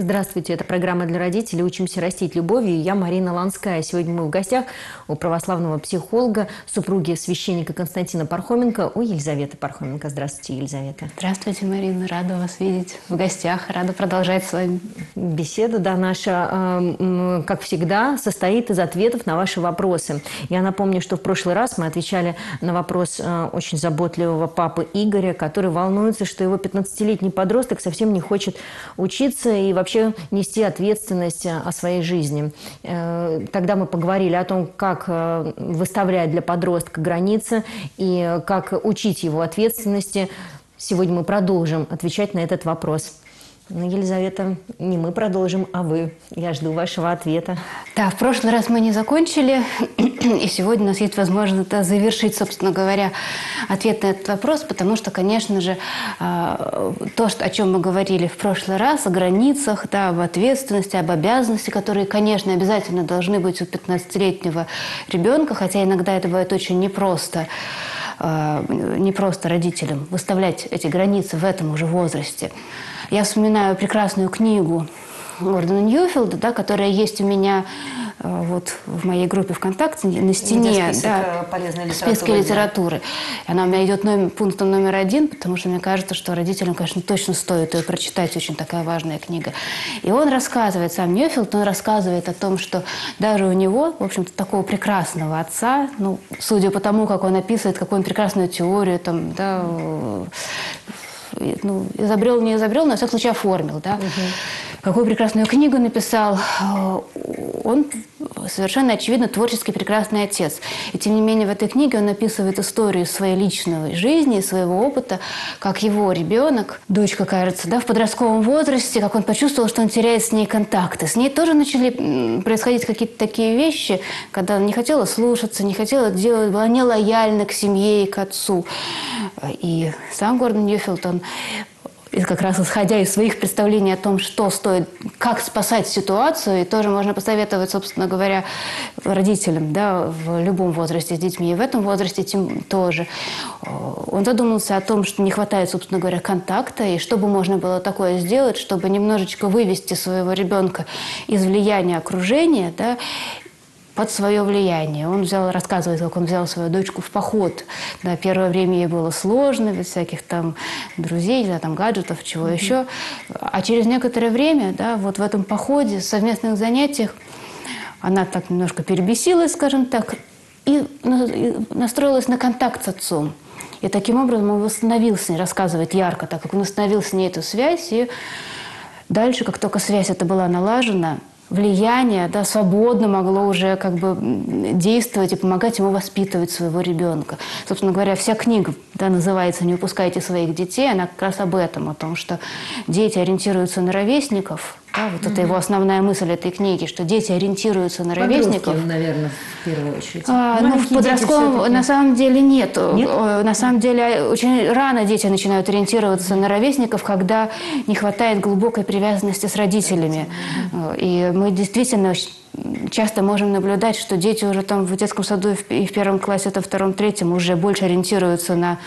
Здравствуйте, это программа для родителей «Учимся растить любовью». И я Марина Ланская. Сегодня мы в гостях у православного психолога, супруги священника Константина Пархоменко, у Елизаветы Пархоменко. Здравствуйте, Елизавета. Здравствуйте, Марина. Рада вас видеть в гостях. Рада продолжать с вами. Беседа, да, наша, как всегда, состоит из ответов на ваши вопросы. Я напомню, что в прошлый раз мы отвечали на вопрос очень заботливого папы Игоря, который волнуется, что его 15-летний подросток совсем не хочет учиться и вообще нести ответственность о своей жизни. Тогда мы поговорили о том, как выставлять для подростка границы и как учить его ответственности. Сегодня мы продолжим отвечать на этот вопрос. Ну, Елизавета, не мы продолжим, а вы. Я жду вашего ответа. Да, в прошлый раз мы не закончили, и сегодня у нас есть возможность завершить, собственно говоря, ответ на этот вопрос, потому что, конечно же, то, о чем мы говорили в прошлый раз, о границах, да, об ответственности, об обязанности, которые, конечно, обязательно должны быть у 15-летнего ребенка, хотя иногда это бывает очень непросто родителям выставлять эти границы в этом уже возрасте. Я вспоминаю прекрасную книгу Гордона Ньюфилда, да, которая есть у меня вот в моей группе ВКонтакте на стене, в списке литературы. Она у меня идет пунктом номер 1, потому что мне кажется, что родителям, конечно, точно стоит ее прочитать. Очень такая важная книга. И он рассказывает, сам Ньюфилд, он рассказывает о том, что даже у него, в общем-то, такого прекрасного отца, ну, судя по тому, как он описывает, какую он прекрасную теорию, там, да, ну, изобрел, не изобрел, но, во всяком случае, оформил, да. Какую прекрасную книгу написал. Он совершенно очевидно творческий прекрасный отец. И тем не менее в этой книге он описывает историю своей личной жизни, своего опыта, как его ребенок, дочка, кажется, да, в подростковом возрасте, как он почувствовал, что он теряет с ней контакты. С ней тоже начали происходить какие-то такие вещи, когда она не хотела слушаться, не хотела делать, была нелояльна к семье и к отцу. И сам Гордон Ньюфилд, он как раз исходя из своих представлений о том, что стоит, как спасать ситуацию, и тоже можно посоветовать, собственно говоря, родителям, да, в любом возрасте с детьми, и в этом возрасте тоже. Он задумался о том, что не хватает, собственно говоря, контакта, и что бы можно было такое сделать, чтобы немножечко вывести своего ребенка из влияния окружения, да, под свое влияние. Он рассказывает, как он взял свою дочку в поход. Да, первое время ей было сложно, без всяких там друзей, да, там, гаджетов, чего еще. А через некоторое время, да, вот в этом походе, в совместных занятиях, она так немножко перебесилась, скажем так, и настроилась на контакт с отцом. И таким образом он восстановил с ней, рассказывает ярко, так как он восстановил с ней эту связь. И дальше, как только связь эта была налажена, влияние, да, свободно могло уже как бы действовать и помогать ему воспитывать своего ребенка. Собственно говоря, вся книга, да, называется «Не упускайте своих детей», она как раз об этом, о том, что дети ориентируются на ровесников. Да, вот это его основная мысль этой книги, что дети ориентируются на ровесников. Подростки, наверное, в первую очередь. Ну, в подростковом на самом деле нет. На самом деле очень рано дети начинают ориентироваться на ровесников, когда не хватает глубокой привязанности с родителями. И мы действительно часто можем наблюдать, что дети уже там в детском саду и в первом классе, это втором, третьем уже больше ориентируются на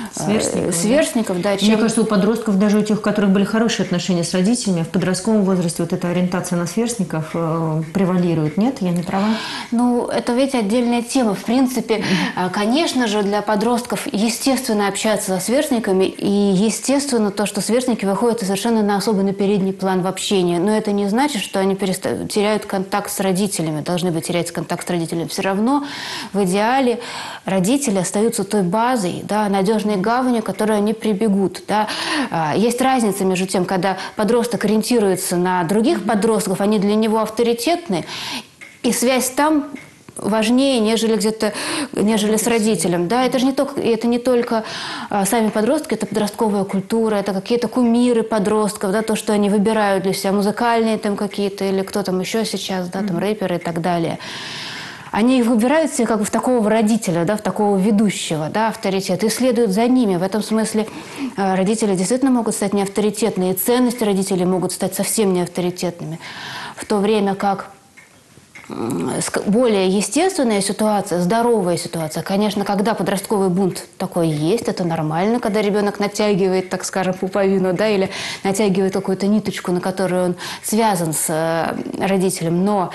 сверстников, да. Мне кажется, у подростков, даже у тех, у которых были хорошие отношения с родителями, в подростковом возрасте вот эта ориентация на сверстников превалирует. Нет? Я не права? Ну, это, видите, отдельная тема. В принципе, конечно же, для подростков естественно общаться со сверстниками, и естественно то, что сверстники выходят совершенно на особый передний план в общении. Но это не значит, что они теряют контакт с родителями, должны бы терять контакт с родителями. Все равно в идеале родители остаются той базой, да, надежной гаванью, к которой они прибегут. Да. Есть разница между тем, когда подросток ориентируется на других подростков, они для него авторитетны, и связь там важнее, нежели с родителем. Да, это же не только сами подростки, это подростковая культура, это какие-то кумиры подростков, да, то, что они выбирают для себя, музыкальные там какие-то, или кто там еще сейчас, да, там рэперы и так далее. Они их выбирают себе как бы в такого родителя, да, в такого ведущего, да, авторитета, и следуют за ними. В этом смысле родители действительно могут стать неавторитетными, и ценности родителей могут стать совсем неавторитетными. В то время как более естественная ситуация, здоровая ситуация. Конечно, когда подростковый бунт такой есть, это нормально, когда ребенок натягивает, так скажем, пуповину, да, или натягивает какую-то ниточку, на которую он связан с родителем, но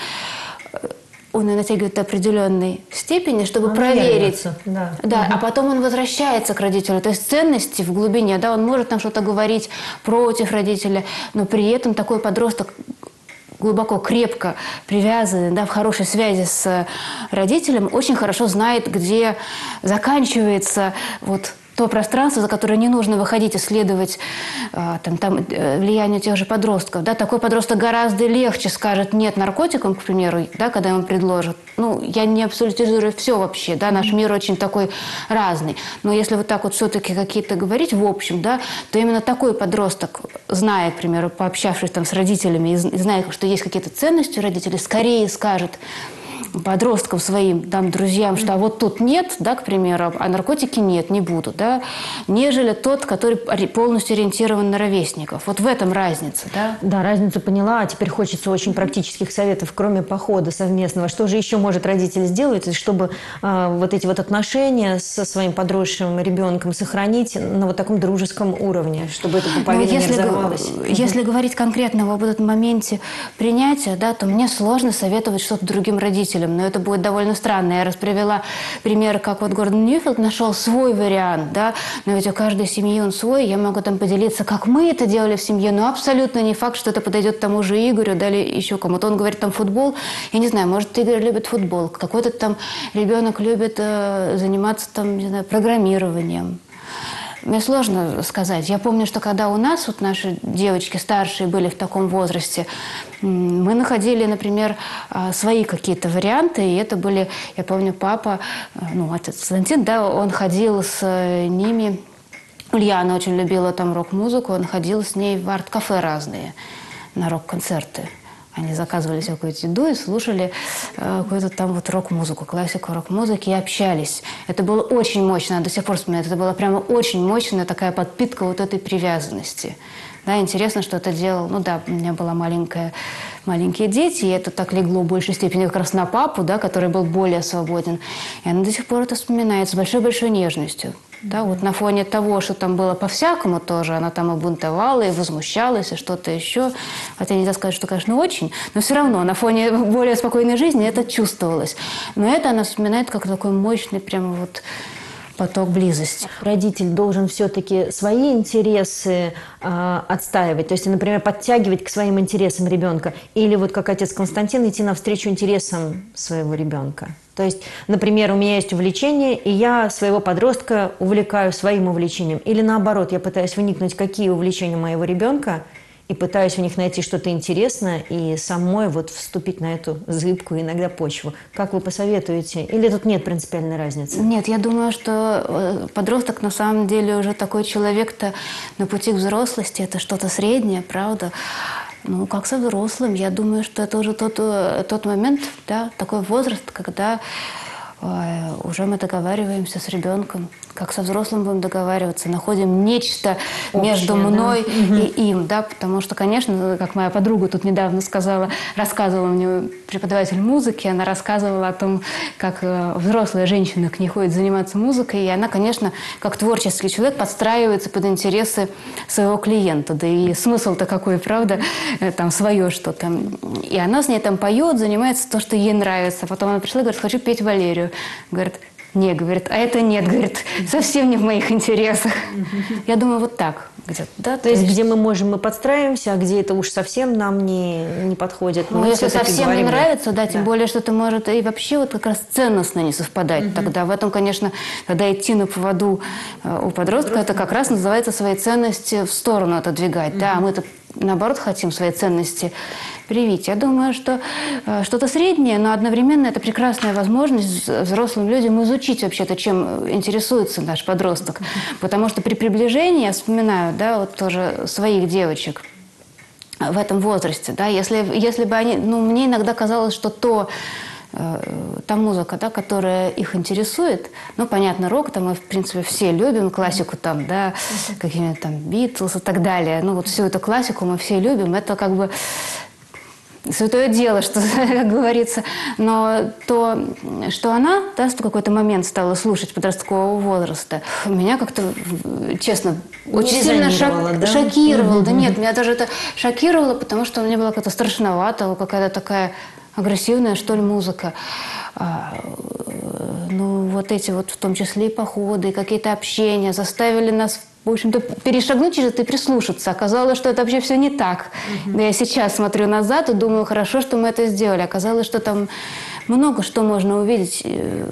он ее натягивает до определенной степени, чтобы проверить. Да. Да, а потом он возвращается к родителю. То есть ценности в глубине, да, он может там что-то говорить против родителя, но при этом такой подросток глубоко, крепко привязанный, да, в хорошей связи с родителем, очень хорошо знает, где заканчивается вот то пространство, за которое не нужно выходить, исследовать влияние тех же подростков. Да? Такой подросток гораздо легче скажет «нет» наркотикам, к примеру, да, когда ему предложат. Ну, я не абсолютизирую все вообще, да, наш мир очень такой разный. Но если вот так вот все-таки какие-то говорить в общем, да, то именно такой подросток, зная, к примеру, пообщавшись там с родителями и зная, что есть какие-то ценности у родителей, скорее скажет подросткам своим, там, друзьям, что а вот тут нет, да, к примеру, а наркотики нет, не буду, да, нежели тот, который полностью ориентирован на ровесников. Вот в этом разница, да? Да, разницу поняла, а теперь хочется очень практических советов, кроме похода совместного. Что же еще может родитель сделать, чтобы вот эти вот отношения со своим подросшим ребенком сохранить на вот таком дружеском уровне, чтобы это пуповина не разорвалась? Если говорить конкретно об этом моменте принятия, да, то мне сложно советовать что-то другим родителям. Но это будет довольно странно. Я раз привела пример, как вот Гордон Ньюфилд нашел свой вариант, да, но ведь у каждой семьи он свой. Я могу там поделиться, как мы это делали в семье, но абсолютно не факт, что это подойдет тому же Игорю, да, или еще кому-то. Он говорит, там футбол, я не знаю, может, Игорь любит футбол, какой-то там ребенок любит заниматься там, не знаю, программированием. Мне сложно сказать. Я помню, что когда у нас, вот наши девочки старшие были в таком возрасте, мы находили, например, свои какие-то варианты, и это были, я помню, папа, отец Константин, да, он ходил с ними, Ульяна очень любила там рок-музыку, он ходил с ней в арт-кафе разные, на рок-концерты. Они заказывали всякую еду и слушали какую-то там вот рок-музыку, классику рок-музыки и общались. Это было очень мощно, я до сих пор вспоминаю, это была прямо очень мощная такая подпитка вот этой привязанности. Да, интересно, что это делал, у меня была маленькие дети, и это так легло в большей степени как раз на папу, да, который был более свободен. И она до сих пор это вспоминает с большой-большой нежностью. Да, вот на фоне того, что там было по-всякому тоже, она там и бунтовала, и возмущалась, и что-то еще. Хотя нельзя сказать, что, конечно, очень, но все равно на фоне более спокойной жизни это чувствовалось. Но это она вспоминает как такой мощный прямо вот поток близости. Родитель должен все-таки свои интересы отстаивать, то есть, например, подтягивать к своим интересам ребенка, или вот как отец Константин идти навстречу интересам своего ребенка. То есть, например, у меня есть увлечение, и я своего подростка увлекаю своим увлечением. Или наоборот, я пытаюсь вникнуть, какие увлечения моего ребенка, и пытаюсь в них найти что-то интересное и самой вот вступить на эту зыбкую иногда почву. Как вы посоветуете? Или тут нет принципиальной разницы? Нет, я думаю, что подросток на самом деле уже такой человек-то на пути к взрослости. Это что-то среднее, правда? Как со взрослым. Я думаю, что это уже тот момент, да, такой возраст, когда уже мы договариваемся с ребенком, как со взрослым будем договариваться, находим нечто общее, между мной и им, да, потому что, конечно, как моя подруга тут недавно рассказывала мне преподаватель музыки, она рассказывала о том, как взрослая женщина к ней ходит заниматься музыкой, и она, конечно, как творческий человек подстраивается под интересы своего клиента, да и смысл-то какой, правда, там свое что-то. И она с ней там поет, занимается то, что ей нравится. Потом она пришла и говорит, хочу петь Валерию. Говорит, не, говорит, а это нет, говорит, совсем не в моих интересах. Я думаю, вот так где-то, да? То есть, где мы подстраиваемся, а где это уж совсем нам не подходит. Если совсем не нравится, да, тем более, что это может и вообще вот как раз ценностно не совпадать. Тогда в этом, конечно, когда идти на поводу у подростка, это как раз называется свои ценности в сторону отодвигать, да, а мы-то наоборот хотим свои ценности привить. Я думаю, что что-то среднее, но одновременно это прекрасная возможность взрослым людям изучить вообще-то, чем интересуется наш подросток. Потому что при приближении, я вспоминаю, да, вот тоже своих девочек в этом возрасте, да, если бы они, мне иногда казалось, что та музыка, да, которая их интересует, понятно, рок, там мы, в принципе, все любим, классику там, да, какие-нибудь там Битлз и так далее, вот всю эту классику мы все любим, это как бы святое дело, что, как говорится. Но то, что она, да, в какой-то момент стала слушать подросткового возраста, меня как-то, честно, очень сильно шокировало. Да нет, меня даже это шокировало, потому что мне было как-то страшновато, какая-то такая агрессивная, что ли, музыка. Ну, вот эти вот, в том числе и походы, и какие-то общения заставили нас, в общем-то, перешагнуть через это и прислушаться. Оказалось, что это вообще все не так. Я сейчас смотрю назад и думаю, хорошо, что мы это сделали. Оказалось, что там много что можно увидеть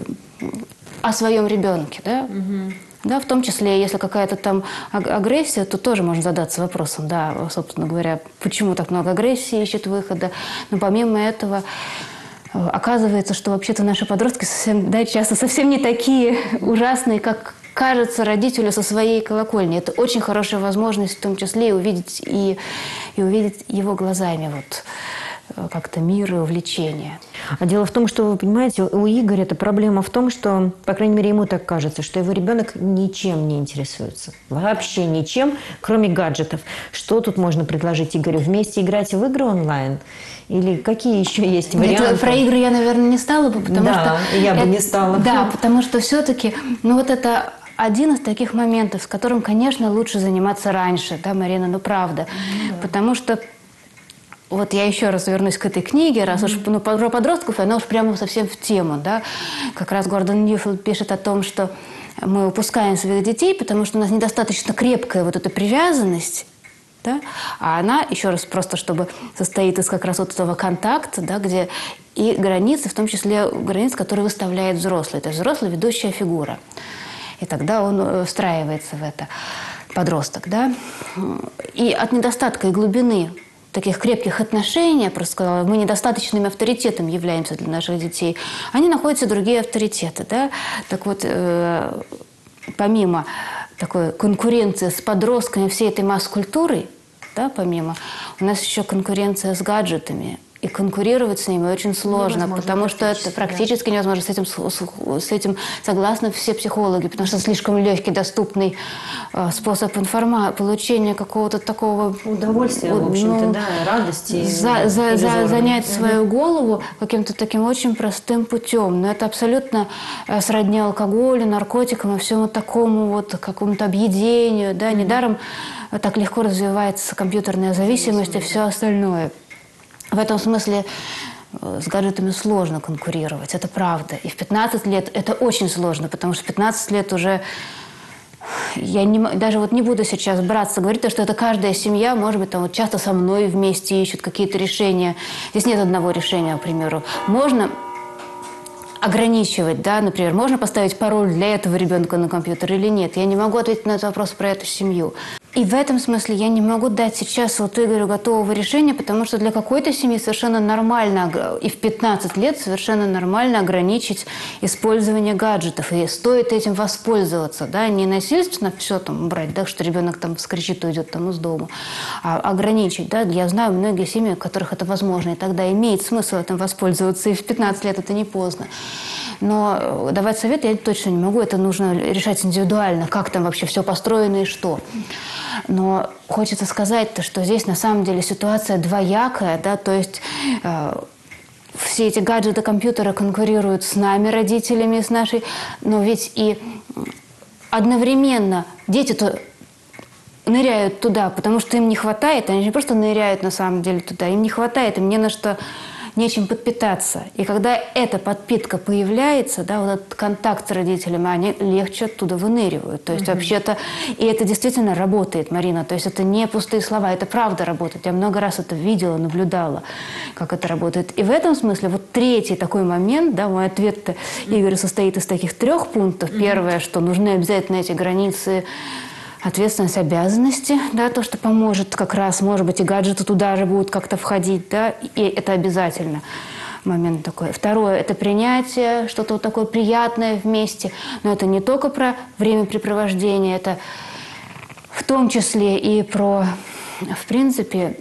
о своем ребенке, да? Да, в том числе, если какая-то там агрессия, то тоже можно задаться вопросом, да, собственно говоря, почему так много агрессии ищет выхода. Но помимо этого, оказывается, что вообще-то наши подростки часто совсем не такие ужасные, как кажется родителю со своей колокольни. Это очень хорошая возможность в том числе и увидеть его глазами вот, как-то мир и увлечение. А дело в том, что, вы понимаете, у Игоря эта проблема в том, что, по крайней мере, ему так кажется, что его ребенок ничем не интересуется. Вообще ничем, кроме гаджетов. Что тут можно предложить Игорю? Вместе играть в игры онлайн? Или какие еще есть варианты? Нет, про игры я, наверное, не стала бы, потому что... Да, я бы не стала. Да, потому что все-таки, ну вот это один из таких моментов, с которым, конечно, лучше заниматься раньше, да, Марина, ну правда. Потому что вот я еще раз вернусь к этой книге, раз уж про подростков, она уж прямо совсем в тему, да. Как раз Гордон Ньюфилд пишет о том, что мы упускаем своих детей, потому что у нас недостаточно крепкая вот эта привязанность, да? А она, еще раз, просто чтобы состоит из как раз вот этого контакта, да, где и границы, в том числе границы, которые выставляет взрослый. То есть взрослый – ведущая фигура. И тогда он встраивается в это, подросток, да. И от недостатка и глубины таких крепких отношений, я просто сказала, мы недостаточными авторитетами являемся для наших детей, они находятся другие авторитеты, да. Так вот, помимо такой конкуренции с подростками, всей этой масс-культурой, да, помимо, у нас еще конкуренция с гаджетами. И конкурировать с ними очень сложно, потому что это практически невозможно. С этим согласны все психологи, потому что слишком легкий, доступный способ получения какого-то такого удовольствия, в общем-то, да, радости. Занять свою голову каким-то таким очень простым путем. Но это абсолютно сродни алкоголю, наркотикам и всему такому вот какому-то объедению. Да? Недаром так легко развивается компьютерная зависимость и все остальное. В этом смысле с гаджетами сложно конкурировать, это правда. И в 15 лет это очень сложно, потому что в 15 лет уже... Я даже вот не буду сейчас браться говорить, что это каждая семья, может быть, там вот часто со мной вместе ищут какие-то решения. Здесь нет одного решения, к примеру. Можно ограничивать, да, например, можно поставить пароль для этого ребенка на компьютер или нет. Я не могу ответить на этот вопрос про эту семью. И в этом смысле я не могу дать сейчас вот Игорю готового решения, потому что для какой-то семьи совершенно нормально, и в 15 лет совершенно нормально ограничить использование гаджетов. И стоит этим воспользоваться, да, не насильственно все там брать, да, что ребенок там скричит, уйдет там из дома, а ограничить, да. Я знаю многие семьи, у которых это возможно, и тогда имеет смысл этим воспользоваться, и в 15 лет это не поздно. Но давать совет я точно не могу, это нужно решать индивидуально, как там вообще все построено и что. Но хочется сказать-то, что здесь на самом деле ситуация двоякая, да, то есть все эти гаджеты, компьютеры конкурируют с нами, родителями, с нашей, но ведь и одновременно дети-то ныряют туда, потому что им не хватает, они не просто ныряют на самом деле туда, им не хватает, им не на что, нечем подпитаться. И когда эта подпитка появляется, да, вот этот контакт с родителями, они легче оттуда выныривают. То есть вообще-то, и это действительно работает, Марина, то есть это не пустые слова, это правда работает. Я много раз это видела, наблюдала, как это работает. И в этом смысле вот третий такой момент, да, мой ответ-то Игорю состоит из таких 3 пунктов. Первое, что нужны обязательно эти границы, ответственность, обязанности, да, то, что поможет как раз, может быть, и гаджеты туда же будут как-то входить, да, и это обязательно момент такой. Второе – это принятие, что-то вот такое приятное вместе, но это не только про времяпрепровождение, это в том числе и про, в принципе,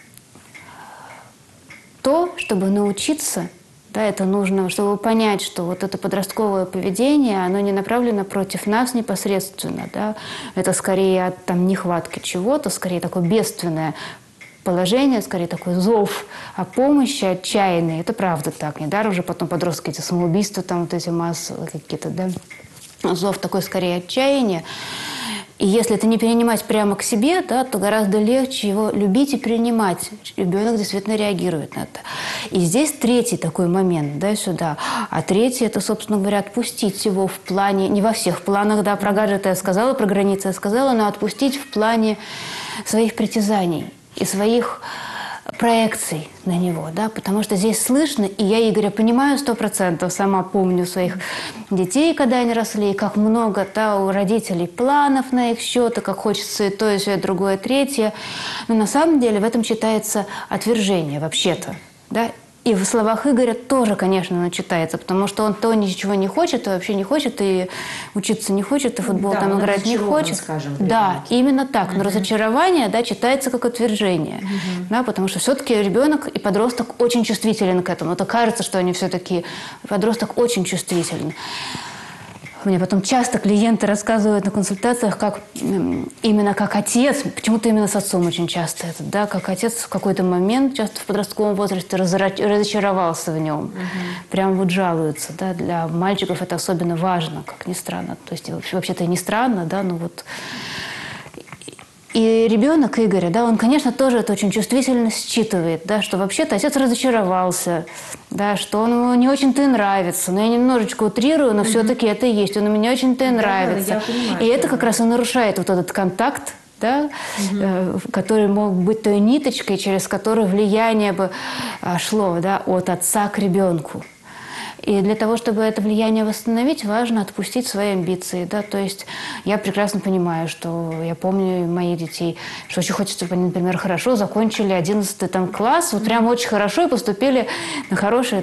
то, чтобы научиться. Да, это нужно, чтобы понять, что вот это подростковое поведение, оно не направлено против нас непосредственно. Да? Это скорее от там, нехватки чего-то, скорее такое бедственное положение, скорее такой зов о помощи отчаянный. Это правда так. Недаром уже потом подростки эти самоубийства, там вот эти массовые какие-то, да. Зов такой скорее отчаяния. И если это не перенимать прямо к себе, да, то гораздо легче его любить и принимать. Ребенок действительно реагирует на это. И здесь третий такой момент, да, сюда. А третий – это, собственно говоря, отпустить его в плане, не во всех планах, да, про гаджеты я сказала, про границы я сказала, но отпустить в плане своих притязаний и своих проекций на него, да, потому что здесь слышно, и я Игоря понимаю 100%, сама помню своих детей, когда они росли, как много, да, у родителей планов на их счет, и как хочется и то, и все, и другое, и третье, но на самом деле в этом читается отвержение вообще-то, да. И в словах Игоря тоже, конечно, оно читается, потому что он то ничего не хочет, и вообще не хочет, и учиться не хочет, и футбол да, там играть не хочет. Скажем, да, именно так. Но разочарование, да, читается как отвержение. Да, потому что все-таки ребенок и подросток очень чувствителен к этому. Это кажется, что они все-таки... Подросток очень чувствителен. Мне потом часто клиенты рассказывают на консультациях, как именно как отец, почему-то именно с отцом очень часто это, да, как отец в какой-то момент, часто в подростковом возрасте, разочаровался в нем. Прям вот жалуются, да, для мальчиков это особенно важно, как ни странно. То есть вообще-то и не странно, да, но вот... И ребенок Игоря, да, он, конечно, тоже это очень чувствительно считывает, да, что вообще-то отец разочаровался, да, что он ему не очень-то и нравится. Но я немножечко утрирую, но все-таки это и есть. Он ему не очень-то и нравится. И это как раз и нарушает вот этот контакт, да, который мог быть той ниточкой, через которую влияние бы шло, да, от отца к ребенку. И для того, чтобы это влияние восстановить, важно отпустить свои амбиции. Да? То есть я прекрасно понимаю, что я помню моих детей, что очень хочется, чтобы они, например, хорошо закончили 11 там, класс, вот прям очень хорошо и поступили на хорошее.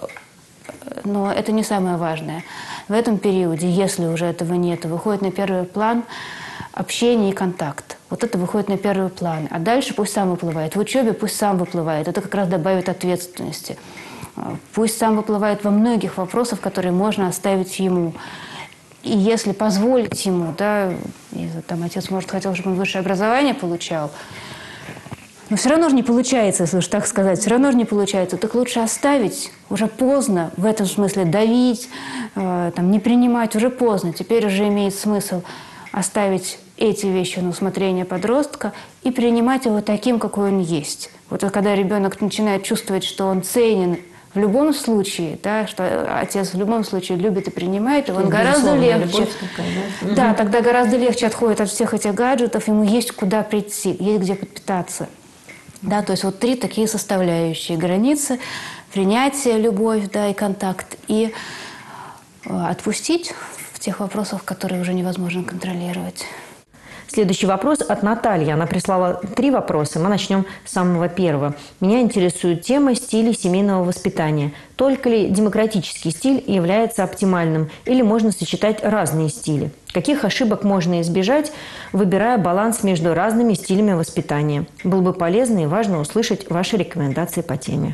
Но это не самое важное. В этом периоде, если уже этого нет, выходит на первый план общение и контакт. Вот это выходит на первый план. А дальше пусть сам выплывает. В учебе пусть сам выплывает. Это как раз добавит ответственности. Пусть сам выплывает во многих вопросах, которые можно оставить ему. И если позволить ему, да, там отец, может, хотел, чтобы он высшее образование получал, но все равно же не получается, если уж так сказать, все равно же не получается. Так лучше оставить, уже поздно, в этом смысле давить, там, не принимать, уже поздно. Теперь уже имеет смысл оставить эти вещи на усмотрение подростка и принимать его таким, какой он есть. Вот когда ребенок начинает чувствовать, что он ценен в любом случае, да, что отец в любом случае любит и принимает, его он гораздо легче. Любовь, да, тогда гораздо легче отходит от всех этих гаджетов, ему есть куда прийти, есть где подпитаться. Да, то есть вот три такие составляющие: границы, принятие, любовь, да, и контакт, и отпустить в тех вопросах, которые уже невозможно контролировать. Следующий вопрос от Натальи. Она прислала 3 вопроса. Мы начнем с самого первого. Меня интересует тема стиля семейного воспитания. Только ли демократический стиль является оптимальным или можно сочетать разные стили? Каких ошибок можно избежать, выбирая баланс между разными стилями воспитания? Было бы полезно и важно услышать ваши рекомендации по теме.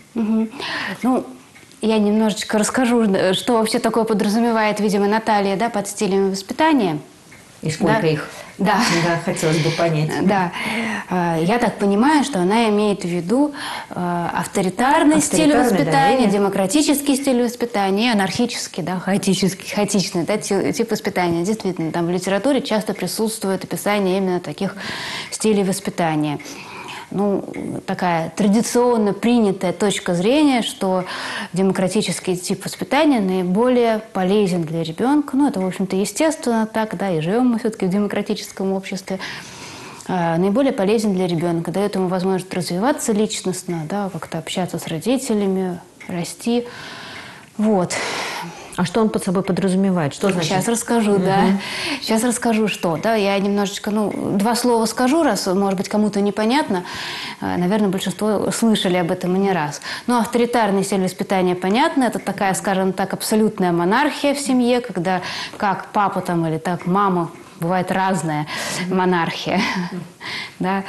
Ну, я немножечко расскажу, что вообще такое подразумевает, видимо, Наталья, да, под стилями воспитания. И сколько их? Да. Да, хотелось бы понять. Да. Я так понимаю, что она имеет в виду авторитарный стиль воспитания, да, демократический стиль воспитания и анархический, да, хаотичный, да, тип воспитания. Действительно, там в литературе часто присутствует описание именно таких стилей воспитания. Ну, такая традиционно принятая точка зрения, что демократический тип воспитания наиболее полезен для ребенка. Ну, это, в общем-то, естественно так, да, и живем мы все-таки в демократическом обществе. Наиболее полезен для ребенка, дает ему возможность развиваться личностно, да, как-то общаться с родителями, расти. Вот. А что он под собой подразумевает? Что значит? Сейчас расскажу, да. Сейчас расскажу, что. Да, я немножечко, 2 слова скажу, раз, может быть, кому-то непонятно. Наверное, большинство слышали об этом и не раз. Но авторитарный стиль воспитания понятно. Это такая, скажем так, абсолютная монархия в семье, когда как папа там или так мама бывает разная монархия, да,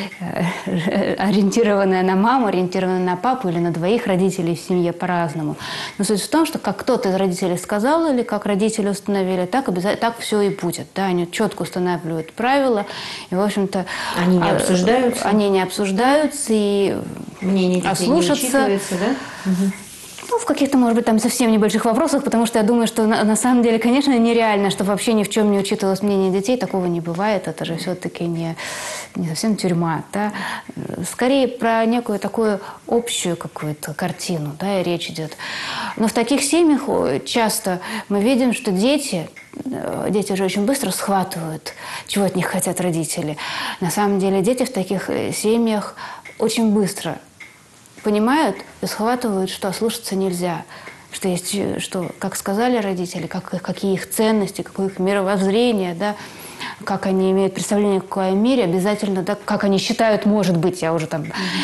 ориентированная на маму, ориентированная на папу или на двоих родителей в семье по-разному. Но суть в том, что как кто-то из родителей сказал или как родители установили, так все и будет. Да, они четко устанавливают правила, и, в общем-то... Они не обсуждаются? Они не обсуждаются, и мнение детей не учитывается, да? Угу. Ну, в каких-то, может быть, там совсем небольших вопросах, потому что я думаю, что на самом деле, конечно, нереально, чтобы вообще ни в чем не учитывалось мнение детей. Такого не бывает. Это же все-таки не совсем тюрьма. Да? Скорее про некую такую общую какую-то картину, да, и речь идет. Но в таких семьях часто мы видим, что дети же очень быстро схватывают, чего от них хотят родители. На самом деле дети в таких семьях очень быстро понимают и схватывают, что ослушаться нельзя, что есть, что, как сказали родители, какие их ценности, какое их мировоззрение, да, как они имеют представление о мире, обязательно, да, как они считают, может быть, я уже там,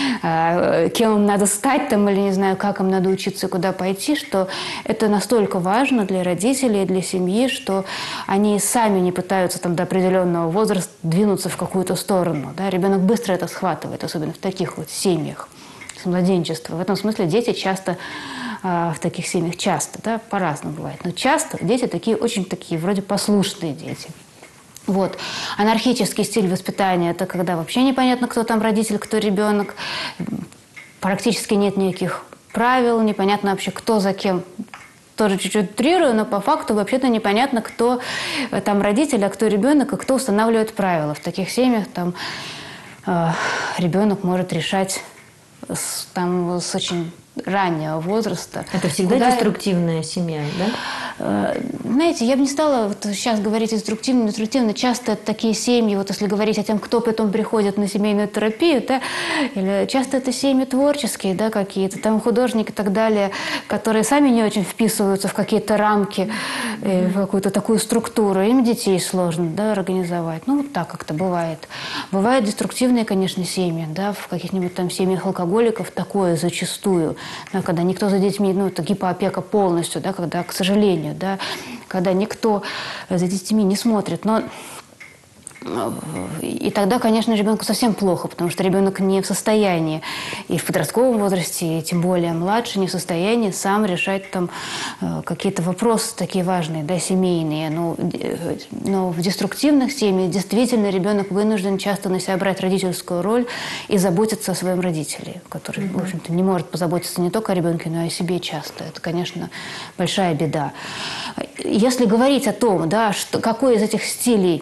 кем им надо стать там, или не знаю, как им надо учиться и куда пойти, что это настолько важно для родителей и для семьи, что они сами не пытаются там до определенного возраста двинуться в какую-то сторону. Да. Ребенок быстро это схватывает, особенно в таких вот семьях. Младенчество. В этом смысле дети часто, в таких семьях часто, да, по-разному бывает, но часто дети такие, очень такие, вроде послушные дети. Вот. Анархический стиль воспитания – это когда вообще непонятно, кто там родитель, кто ребенок, практически нет никаких правил, непонятно вообще, кто за кем. Тоже чуть-чуть утрирую, но по факту вообще-то непонятно, кто там родитель, а кто ребенок, и кто устанавливает правила. В таких семьях там ребенок может решать с очень раннего возраста. Это всегда деструктивная семья, да? Знаете, я бы не стала вот сейчас говорить деструктивно. Часто такие семьи, вот если говорить о том, кто потом приходит на семейную терапию, да, или часто это семьи творческие, да, какие-то, там художники и так далее, которые сами не очень вписываются в какие-то рамки, в какую-то такую структуру. Им детей сложно, да, организовать. Ну, вот так как-то бывает. Бывают деструктивные, конечно, семьи, да, в каких-нибудь там семьях алкоголиков такое зачастую, да, когда никто за детьми, ну, это гипоопека полностью, да, когда, к сожалению, да, когда никто за детьми не смотрит. Но и тогда, конечно, ребенку совсем плохо, потому что ребенок не в состоянии и в подростковом возрасте, и тем более младше, не в состоянии сам решать там какие-то вопросы такие важные, да, семейные. Но в деструктивных семьях действительно ребенок вынужден часто на себя брать родительскую роль и заботиться о своем родителе, который, в общем-то, не может позаботиться не только о ребенке, но и о себе часто. Это, конечно, большая беда. Если говорить о том, да, что, какой из этих стилей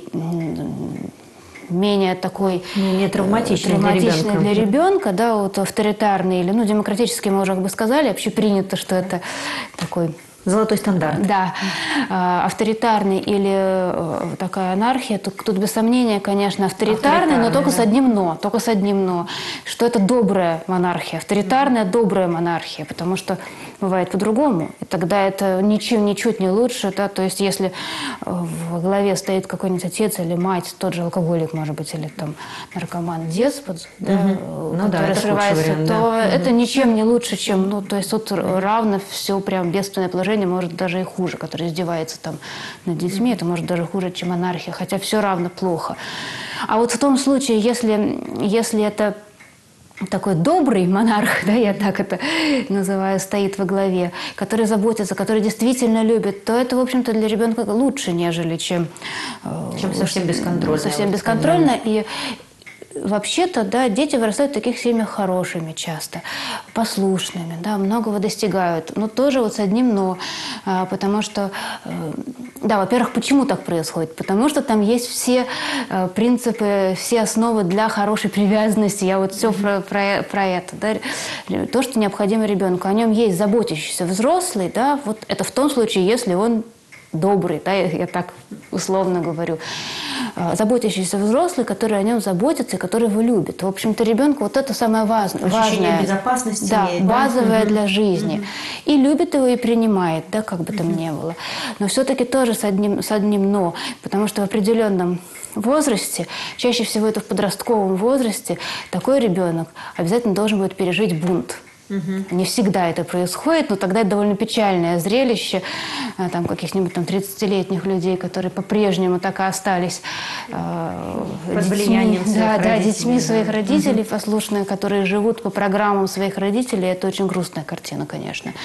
менее такой менее травматичный для ребенка, да, вот авторитарный или, ну, демократический, мы уже как бы сказали, общепринято, что это такой золотой стандарт. Да. Авторитарный или такая анархия, тут без сомнения, конечно, авторитарный, но только с одним «но». Только с одним «но». Что это добрая монархия. Авторитарная, добрая монархия. Потому что бывает по-другому. И тогда это ничуть не лучше. Да? То есть если в главе стоит какой-нибудь отец или мать, тот же алкоголик, может быть, или там наркоман, деспот, да, который срывается, то это ничем не лучше, чем... Ну, то есть тут равно все прям бедственное положение, может даже и хуже, который издевается там над детьми, это может даже хуже, чем анархия, хотя все равно плохо. А вот в том случае, если это такой добрый монарх, да, я так это называю, стоит во главе, который заботится, который действительно любит, то это, в общем-то, для ребенка лучше, нежели чем совсем бесконтрольно. Совсем бесконтрольно. И вообще-то, да, дети вырастают в таких семьях хорошими часто, послушными, да, многого достигают. Но тоже вот с одним «но». Потому что, да, во-первых, почему так происходит? Потому что там есть все принципы, все основы для хорошей привязанности. Я вот все про это. Да. То, что необходимо ребенку. О нем есть заботящийся взрослый, да, вот это в том случае, если он добрый, да, я так условно говорю. Заботящийся взрослый, который о нем заботится и который его любит. В общем-то, ребенку вот это самое важное. Ощущение безопасности. Да, базовое для жизни. И любит его, и принимает, да, как бы там ни было. Но все-таки тоже с одним «но». Потому что в определенном возрасте, чаще всего это в подростковом возрасте, такой ребенок обязательно должен будет пережить бунт. Не всегда это происходит, но тогда это довольно печальное зрелище там, каких-нибудь там 30-летних людей, которые по-прежнему так и остались под влиянием детьми своих родителей, послушные, которые живут по программам своих родителей. Это очень грустная картина, конечно.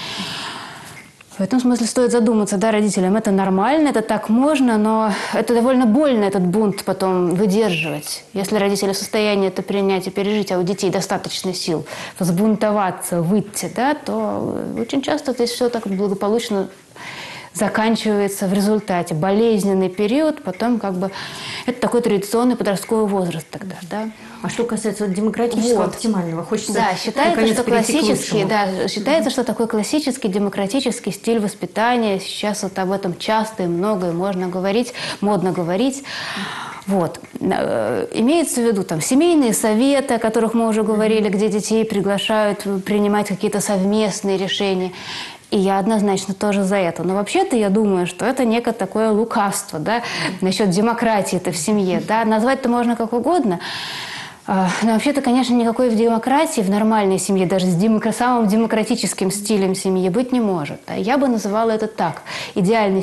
В этом смысле стоит задуматься, да, родителям, это нормально, это так можно, но это довольно больно, этот бунт потом выдерживать. Если родители в состоянии это принять и пережить, а у детей достаточно сил взбунтоваться, выйти, да, то очень часто здесь все так благополучно заканчивается в результате. Болезненный период, потом как бы это такой традиционный подростковый возраст тогда, да. А что касается демократического, оптимального, хочется считается, что классический, считается, что такой классический демократический стиль воспитания, сейчас вот об этом часто и много и можно говорить, модно говорить. Вот. Имеется в виду там семейные советы, о которых мы уже говорили, где детей приглашают принимать какие-то совместные решения. И я однозначно тоже за это. Но вообще-то я думаю, что это некое такое лукавство, да, насчет демократии-то в семье. Да? Назвать-то можно как угодно. Но вообще-то, конечно, никакой в демократии, в нормальной семье, даже с самым демократическим стилем семьи быть не может. Да? Я бы называла это так. Идеальный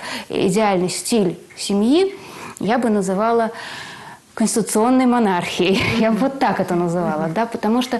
стиль семьи я бы называла конституционной монархией. Я бы вот так это называла, да, потому что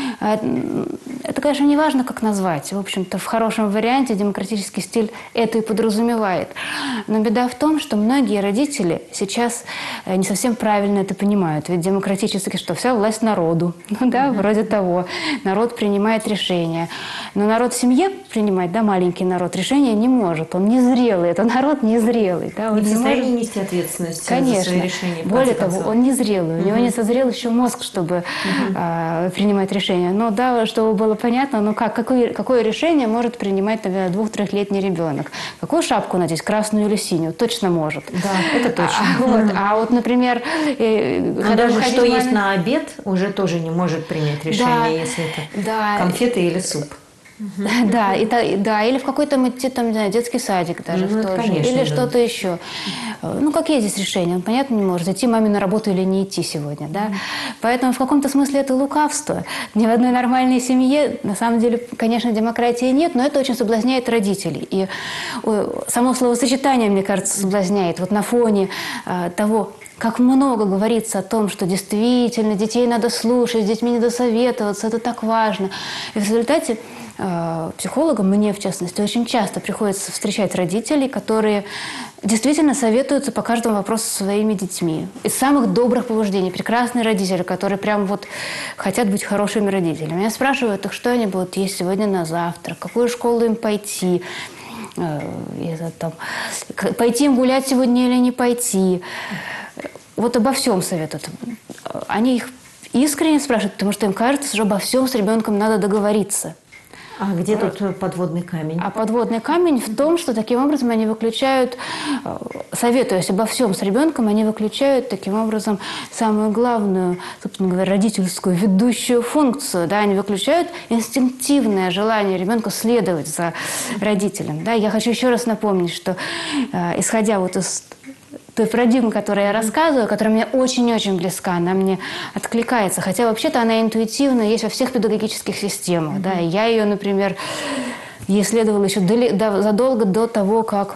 это, конечно, не важно, как назвать. В общем-то, в хорошем варианте демократический стиль это и подразумевает. Но беда в том, что многие родители сейчас не совсем правильно это понимают. Ведь демократически что? Вся власть народу. Ну да, вроде того. Народ принимает решения. Но народ в семье принимать, да, маленький народ, решения не может. Он незрелый. Это народ незрелый. Да, не в состоянии нести ответственность за свои решения. Более того, он незрелый. У него не созрел еще мозг, чтобы принимать решения. Но да, чтобы было понятно, ну какое решение может принимать, наверное, 2-3-летний ребенок? Какую шапку надеть, красную или синюю? Точно может. Да, это точно. А вот, например... даже что есть на обед, уже тоже не может принять решение, если это конфеты или суп. Да, или в какой-то идти, там, не знаю, детский садик даже тоже, конечно, или что-то еще. Ну, какие здесь решения? Он, понятно, не может идти маме на работу или не идти сегодня, да? Поэтому в каком-то смысле это лукавство. Ни в одной нормальной семье, на самом деле, конечно, демократии нет, но это очень соблазняет родителей. И само словосочетание, мне кажется, соблазняет. Вот на фоне того, как много говорится о том, что действительно детей надо слушать, с детьми надо советоваться, это так важно. И в результате психологам, мне в частности, очень часто приходится встречать родителей, которые действительно советуются по каждому вопросу со своими детьми. Из самых добрых побуждений. Прекрасные родители, которые прям вот хотят быть хорошими родителями. Я спрашиваю их, что они будут есть сегодня на завтрак, в какую школу им пойти, пойти им гулять сегодня или не пойти. Вот обо всем советуют. Они их искренне спрашивают, потому что им кажется, что обо всем с ребенком надо договориться. А где тут подводный камень? А подводный камень в том, что таким образом они выключают, советуясь обо всем с ребенком, они выключают таким образом самую главную, собственно говоря, родительскую ведущую функцию. Да? Они выключают инстинктивное желание ребенка следовать за родителем. Да? Я хочу еще раз напомнить, что исходя вот из той парадигмы, которую я рассказываю, которая мне очень-очень близка, она мне откликается. Хотя вообще-то она интуитивно есть во всех педагогических системах. Да? И я ее, например, исследовала еще задолго до того, как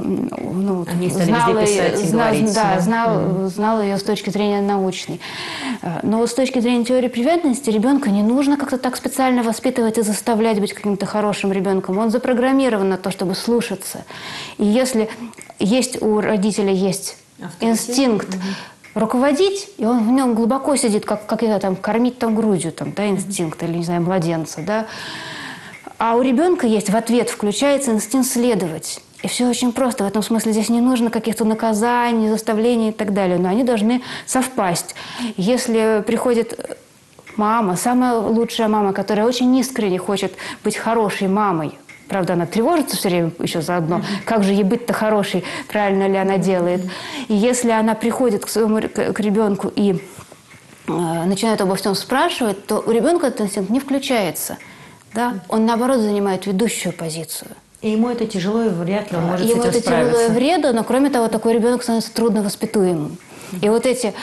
знала ее с точки зрения научной. Но вот с точки зрения теории привязанности ребенка не нужно как-то так специально воспитывать и заставлять быть каким-то хорошим ребенком. Он запрограммирован на то, чтобы слушаться. И если у родителя есть инстинкт руководить, и он в нем глубоко сидит, как это там, кормить там грудью, там, да, инстинкт, или, не знаю, младенца, да. А у ребенка есть в ответ, включается инстинкт следовать. И все очень просто. В этом смысле здесь не нужно каких-то наказаний, заставлений и так далее. Но они должны совпасть. Если приходит мама, самая лучшая мама, которая очень искренне хочет быть хорошей мамой, правда, она тревожится все время еще заодно. Как же ей быть-то хорошей, правильно ли она делает. И если она приходит к ребенку и начинает обо всем спрашивать, то у ребенка этот инстинкт не включается. Да? Он, наоборот, занимает ведущую позицию. И ему это тяжело, и вряд ли он может с этим справиться. Ему это тяжело и вредно, но, кроме того, такой ребенок становится трудновоспитуемым. И вот эти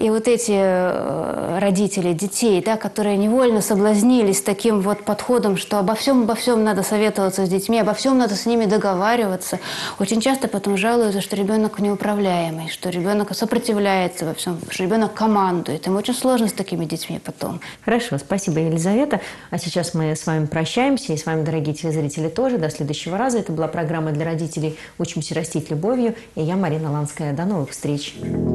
родители детей, да, которые невольно соблазнились таким вот подходом, что обо всем надо советоваться с детьми, обо всем надо с ними договариваться, очень часто потом жалуются, что ребенок неуправляемый, что ребенок сопротивляется во всем, что ребенок командует. Им очень сложно с такими детьми потом. Хорошо, спасибо, Елизавета. А сейчас мы с вами прощаемся, и с вами, дорогие телезрители, тоже. До следующего раза. Это была программа для родителей «Учимся растить любовью». И я, Марина Ланская. До новых встреч.